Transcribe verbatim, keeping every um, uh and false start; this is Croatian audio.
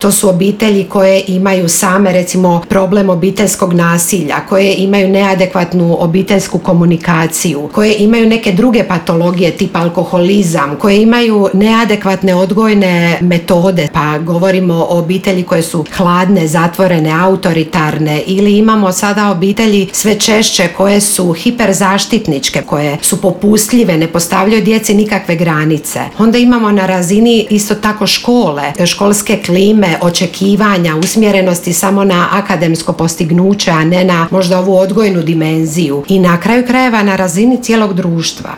To su obitelji koje imaju same recimo problem obiteljskog nasilja, koje imaju neadekvatnu obiteljsku komunikaciju, koje imaju neke druge patologije tipa alkoholizam, koje imaju neadekvatne odgojne metode, pa govorimo o obitelji koje su hladne, zatvorene, autoritarne, ili imamo sada obitelji sve češće koje su hiperzaštitničke, koje su popustljive, ne postavljaju djeci nikakve granice. Onda imamo na razini isto tako škole, školske klime, očekivanja, usmjerenosti samo na akademsko postignuće, a ne na možda ovu odgojnu dimenziju. I na kraju krajeva na razini cijelog društva.